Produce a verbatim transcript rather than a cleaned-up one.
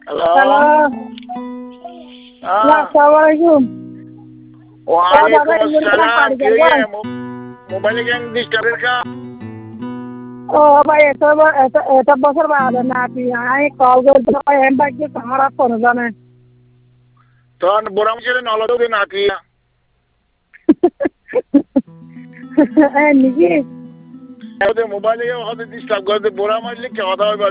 hello আসসালামু আলাইকুম ওয়ালাইকুম আসসালাম কে মোবাইলে কেন ডিস্টার্বের কা ও ভাই এত এত বছর বাদ না তুই আমি কল করতে এম বাকি আমার ফোন জানে তখন বড় মুখে নলদ দে না কি হ্যাঁ নিজে ওদের মোবাইলে হতে ডিস্টার্ব করে বড় মারলে কি কথা হবে